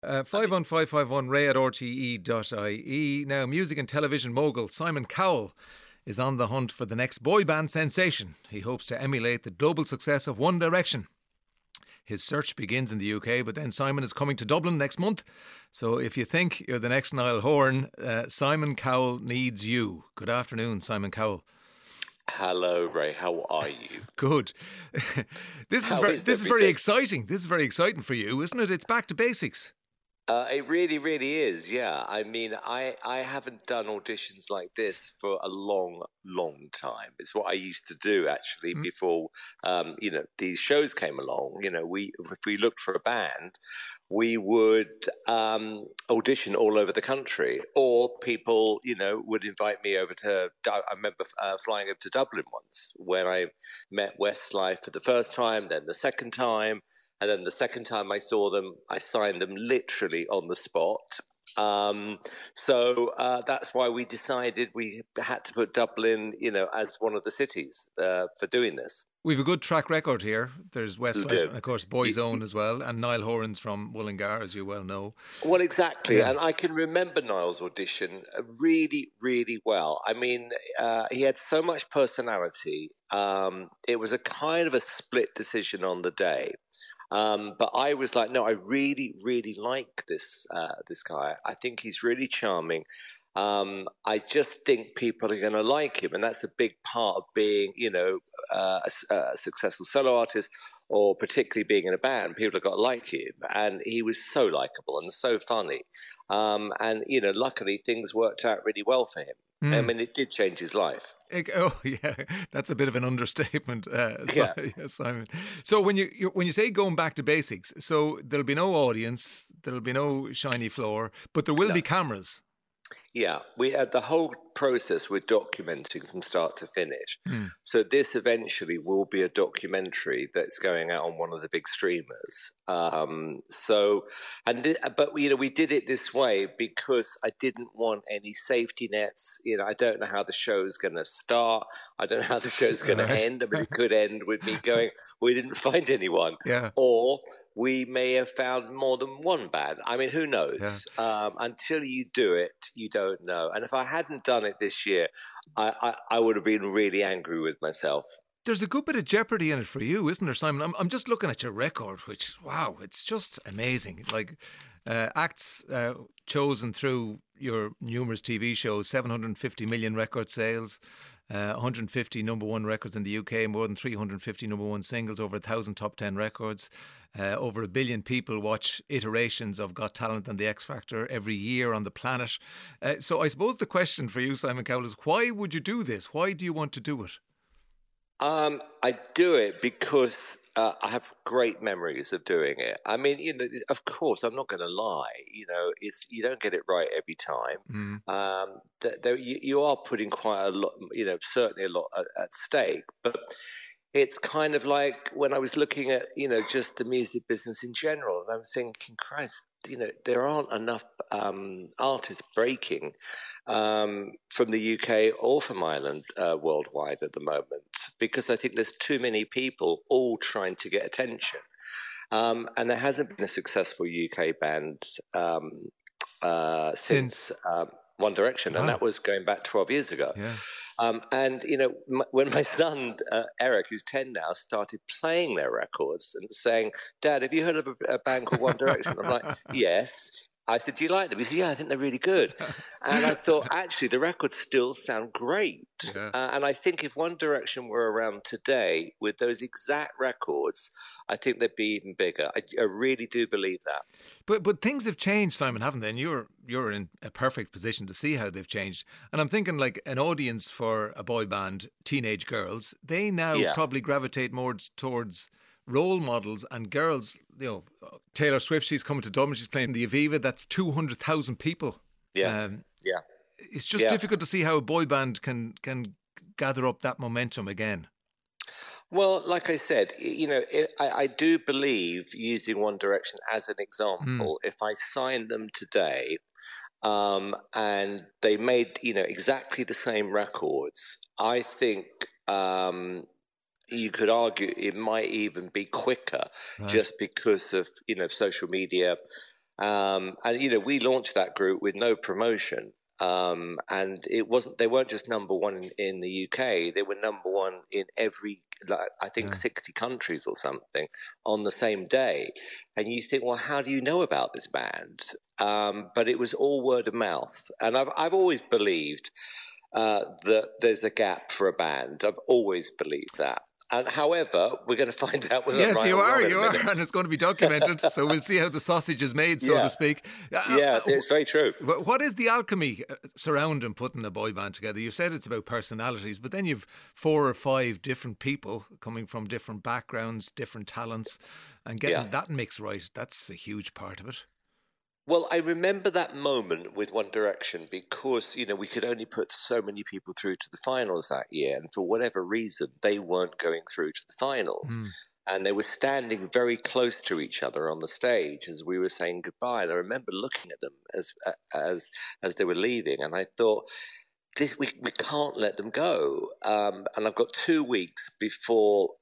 ray@rte.ie. Now, music and television mogul Simon Cowell is on the hunt for the next boy band sensation. He hopes to emulate the global success of One Direction. His search begins in the UK, but then Simon is coming to Dublin next month. So if you think you're the next Niall Horan, Simon Cowell needs you. Good afternoon, Simon Cowell. Hello, Ray. How are you? Good. This is very exciting. This is very exciting for you, isn't it? It's back to basics. It really, really is, yeah. I mean, I haven't done auditions like this for a long, long time. It's what I used to do, actually, before, these shows came along. You know, if we looked for a band, we would audition all over the country, or people, would invite me over to, I remember flying over to Dublin once when I met Westlife for the first time, then the second time. And then the second time I saw them, I signed them literally on the spot. So that's why we decided we had to put Dublin, as one of the cities for doing this. We have a good track record here. There's Westlife and, of course, Boyzone as well. And Niall Horan's from Mullingar, as you well know. Well, exactly. Yeah. And I can remember Niall's audition really, really well. I mean, he had so much personality. It was a kind of a split decision on the day. But I was like, no, I really, really like this guy. I think he's really charming. I just think people are going to like him. And that's a big part of being, a successful solo artist, or particularly being in a band. People have got to like him. And he was so likable and so funny. And, luckily things worked out really well for him. I mean, it did change his life. Oh, yeah, that's a bit of an understatement, Simon. So when you say going back to basics, so there'll be no audience, there'll be no shiny floor, but there will be cameras. Yeah, we had the whole process we're documenting from start to finish. So this eventually will be a documentary that's going out on one of the big streamers. But we did it this way because I didn't want any safety nets. I don't know how the show's going to start. I don't know how the show's going to end. I mean, it could end with me going, we didn't find anyone. Yeah. Or we may have found more than one band. I mean, who knows? Yeah. Until you do it, you don't know. And if I hadn't done it this year, I would have been really angry with myself. There's a good bit of jeopardy in it for you, isn't there, Simon? I'm just looking at your record, which, wow, it's just amazing. Like acts chosen through your numerous TV shows, 750 million record sales, 150 number one records in the UK, more than 350 number one singles, over 1,000 top 10 records. Over 1 billion people watch iterations of Got Talent and The X Factor every year on the planet. So I suppose the question for you, Simon Cowell, is why would you do this? Why do you want to do it? I do it because I have great memories of doing it. I mean, of course, I'm not going to lie. You don't get it right every time. You are putting quite a lot, certainly a lot at stake. But it's kind of like when I was looking at, just the music business in general, and I'm thinking, Christ, there aren't enough artists breaking from the UK or from Ireland worldwide at the moment, because I think there's too many people all trying to get attention. And there hasn't been a successful UK band since One Direction, and that was going back 12 years ago. Yeah. And, when my son, Eric, who's 10 now, started playing their records and saying, Dad, have you heard of a band called One Direction? I'm like, yes. I said, do you like them? He said, yeah, I think they're really good. And I thought, actually, the records still sound great. Yeah. And I think if One Direction were around today with those exact records, I think they'd be even bigger. I really do believe that. But things have changed, Simon, haven't they? And you're in a perfect position to see how they've changed. And I'm thinking like an audience for a boy band, teenage girls, they now probably gravitate more towards role models and girls. Taylor Swift, she's coming to Dublin, she's playing the Aviva, that's 200,000 people. It's just difficult to see how a boy band can gather up that momentum again. Well, like I said, I do believe, using One Direction as an example, if I signed them today and they made, exactly the same records, I think you could argue it might even be quicker, just because of, social media And we launched that group with no promotion. And they weren't just number one in the UK, they were number one in every, I think 60 countries or something on the same day. And you think, well, how do you know about this band? But it was all word of mouth. And I've always believed that there's a gap for a band. I've always believed that. And however, we're going to find out whether yes, right you or are, wrong you are, and it's going to be documented. So we'll see how the sausage is made, so to speak. It's very true. What is the alchemy surrounding putting a boy band together? You said it's about personalities, but then you've 4 or 5 different people coming from different backgrounds, different talents, and getting that mix right. That's a huge part of it. Well, I remember that moment with One Direction because, we could only put so many people through to the finals that year. And for whatever reason, they weren't going through to the finals. And they were standing very close to each other on the stage as we were saying goodbye. And I remember looking at them as they were leaving. And I thought, we can't let them go. And I've got 2 weeks before...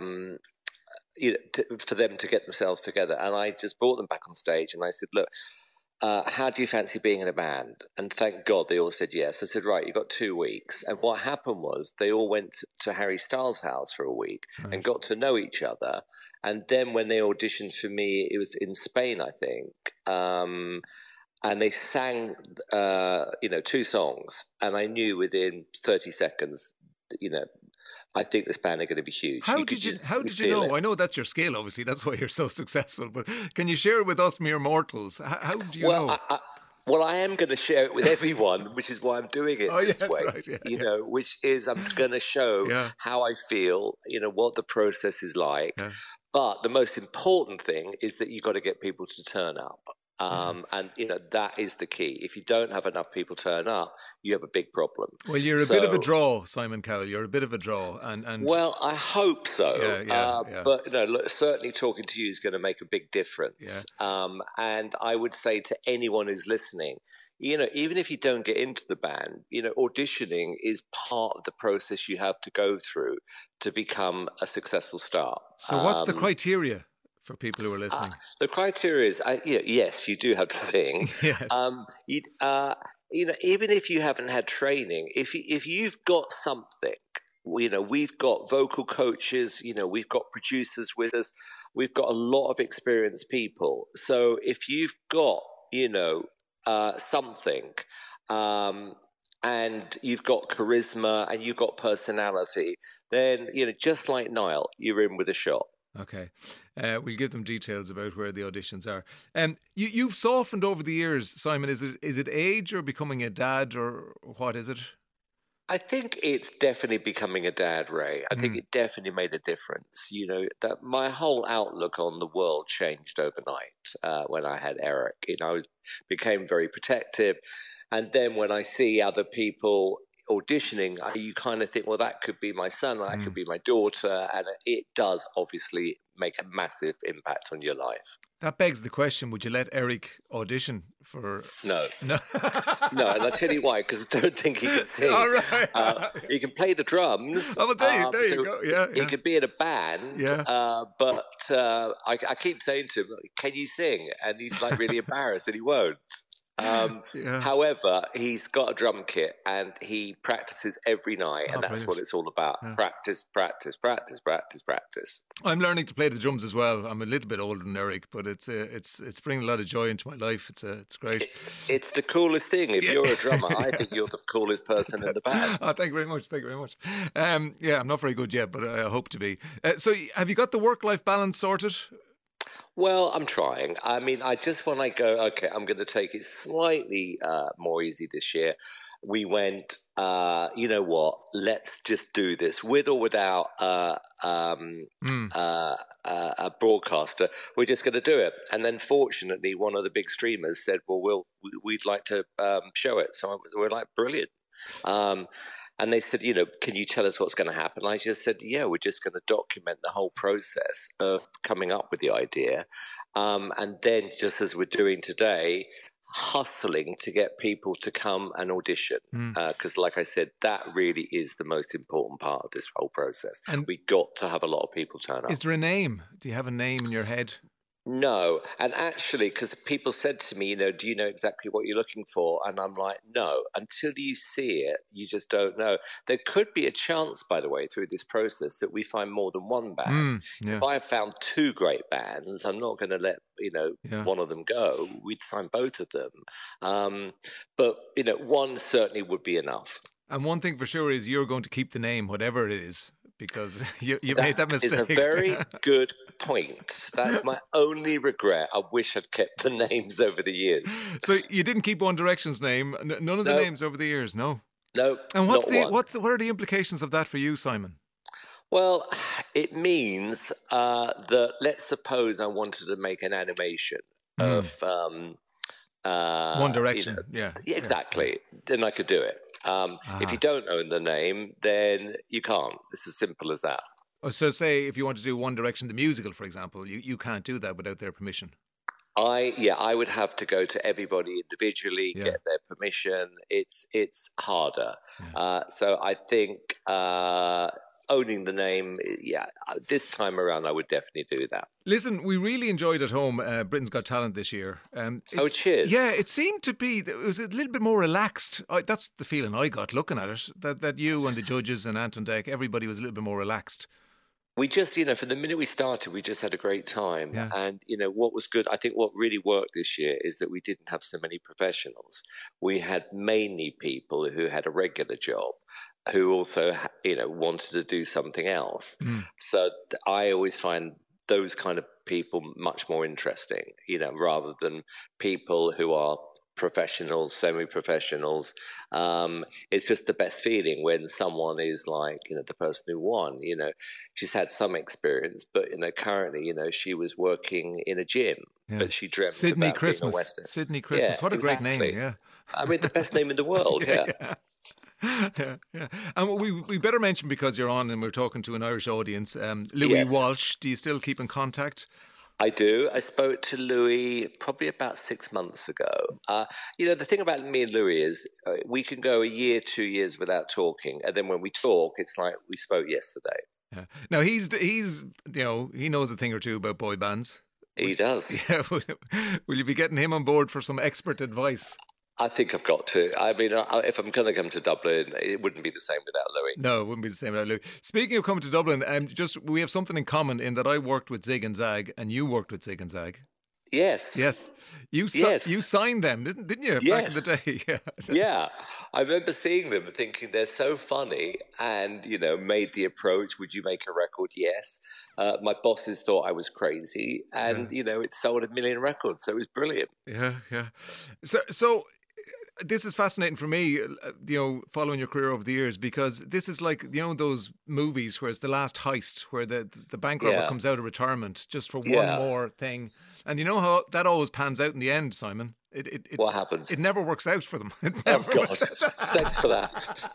for them to get themselves together. And I just brought them back on stage and I said, look, how do you fancy being in a band? And thank God they all said yes. I said, right, you've got 2 weeks. And what happened was they all went to Harry Styles' house for a week and got to know each other. And then when they auditioned for me, it was in Spain, I think. And they sang, 2 songs. And I knew within 30 seconds, I think this band are going to be huge. How did you know? I know that's your skill, obviously. That's why you're so successful. But can you share it with us mere mortals? How do you know? I am going to share it with everyone, which is why I'm doing it this way. Right. Which is I'm going to show how I feel, what the process is like. Yeah. But the most important thing is that you've got to get people to turn up. And that is the key. If you don't have enough people turn up, you have a big problem. Well, you're a bit of a draw, Simon Cowell. You're a bit of a draw, and well, I hope so. Yeah. But look, certainly talking to you is going to make a big difference. Yeah. And I would say to anyone who's listening, even if you don't get into the band, auditioning is part of the process you have to go through to become a successful star. So, what's the criteria for people who are listening? The criteria is, yes, you do have to sing. Yes. Even if you haven't had training, if you've got something, we've got vocal coaches, we've got producers with us, we've got a lot of experienced people. So if you've got, something, and you've got charisma and you've got personality, then, just like Niall, you're in with a shot. Okay. We'll give them details about where the auditions are. You've softened over the years, Simon. Is it age or becoming a dad, or what is it? I think it's definitely becoming a dad, Ray. I think it definitely made a difference. That my whole outlook on the world changed overnight when I had Eric. I became very protective. And then when I see other people auditioning, you kind of think, well, that could be my son, that could be my daughter, and it does obviously make a massive impact on your life. That begs the question, would you let Eric audition for... No, and I'll tell you why, because I don't think he can sing. All right. He can play the drums. Oh, well, there you go. Yeah. He could be in a band, but I keep saying to him, can you sing? And he's like really embarrassed and he won't. However, he's got a drum kit and he practices every night, and that's what it's all about. Yeah. Practice. I'm learning to play the drums as well. I'm a little bit older than Eric, but it's bringing a lot of joy into my life. It's great. It's the coolest thing. If you're a drummer, I think you're the coolest person in the band. Oh, thank you very much. I'm not very good yet, but I hope to be. So have you got the work-life balance sorted? Well, I'm trying. I mean, when I go, okay, I'm going to take it slightly more easy this year. We went, you know what, let's just do this with or without a broadcaster. We're just going to do it. And then fortunately, one of the big streamers said, well, we'd like to show it. So we're like, brilliant. And they said, can you tell us what's going to happen? I just said, we're just going to document the whole process of coming up with the idea. And then, just as we're doing today, hustling to get people to come and audition. Because like I said, that really is the most important part of this whole process. And we got to have a lot of people turn up. Is there a name? Do you have a name in your head? No, and actually, because people said to me, do you know exactly what you're looking for? And I'm like, no, until you see it, you just don't know. There could be a chance, by the way, through this process that we find more than one band. Yeah. If I have found two great bands, I'm not going to let, one of them go. We'd sign both of them. But, one certainly would be enough. And one thing for sure is you're going to keep the name, whatever it is, because you made that mistake. That is a very good point. That's my only regret. I wish I'd kept the names over the years. So you didn't keep One Direction's name? None of the names over the years? No? No. And what are the implications of that for you, Simon? Well, it means that, let's suppose I wanted to make an animation of One Direction. Yeah, exactly. Yeah. Then I could do it. If you don't own the name, then you can't. It's as simple as that. So say if you want to do One Direction, the musical, for example, you can't do that without their permission. I would have to go to everybody individually, get their permission. It's harder. Yeah. So I think owning the name, this time around I would definitely do that. Listen, we really enjoyed at home Britain's Got Talent this year. Cheers. Yeah, it seemed to be, it was a little bit more relaxed. That's the feeling I got looking at it, that you and the judges and Anton Deck, everybody was a little bit more relaxed. We just, from the minute we started, we just had a great time. Yeah. And, what was good, I think what really worked this year is that we didn't have so many professionals. We had mainly people who had a regular job, who also, wanted to do something else. So I always find those kind of people much more interesting, rather than people who are professionals, semi-professionals. It's just the best feeling when someone is like, the person who won, she's had some experience, but, currently, she was working in a gym, but she dreamt Sydney about Christmas. being a Western. Sydney Christmas. Yeah, what a exactly. great name, yeah. I mean, the best name in the world, yeah. And we better mention, because you're on and we're talking to an Irish audience, Louis Walsh. Do you still keep in contact? I do. I spoke to Louis probably about 6 months ago. The thing about me and Louis is we can go a year, 2 years without talking, and then when we talk, it's like we spoke yesterday. Yeah. Now he's he knows a thing or two about boy bands. He does. Yeah. Will you be getting him on board for some expert advice? I think I've got to. I mean, if I'm going to come to Dublin, it wouldn't be the same without Louis. No, it wouldn't be the same without Louis. Speaking of coming to Dublin, we have something in common in that I worked with Zig and Zag and you worked with Zig and Zag. Yes. Yes. You signed them, didn't you, back in the day? Yeah. Yeah. I remember seeing them and thinking they're so funny and, made the approach, would you make a record? Yes. My bosses thought I was crazy and, it sold 1 million records. So it was brilliant. Yeah, yeah. So this is fascinating for me, following your career over the years, because this is like, those movies where it's the last heist, where the bank robber comes out of retirement just for one more thing. And you know how that always pans out in the end, Simon? What happens? It never works out for them. Oh, God. Thanks for that.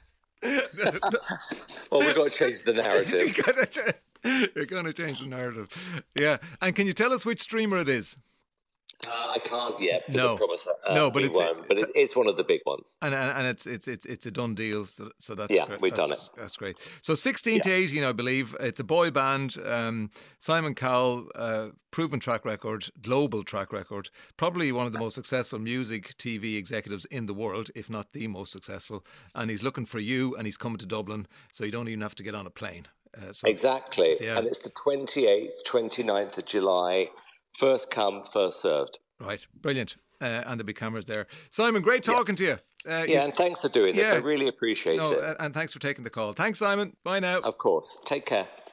Well, we've got to change the narrative. You're going to change the narrative. Yeah. And can you tell us which streamer it is? I can't yet. No, I promise but it's one of the big ones, and it's a done deal. So that's we've done it. That's great. So 16 to 18, I believe. It's a boy band. Simon Cowell, proven track record, global track record, probably one of the most successful music TV executives in the world, if not the most successful. And he's looking for you, and he's coming to Dublin, so you don't even have to get on a plane. Exactly, and it's the 28th, 29th of July. First come, first served. Right, brilliant. And there'll be cameras there. Simon, great talking to you. And thanks for doing this. I really appreciate it. And thanks for taking the call. Thanks, Simon. Bye now. Of course. Take care.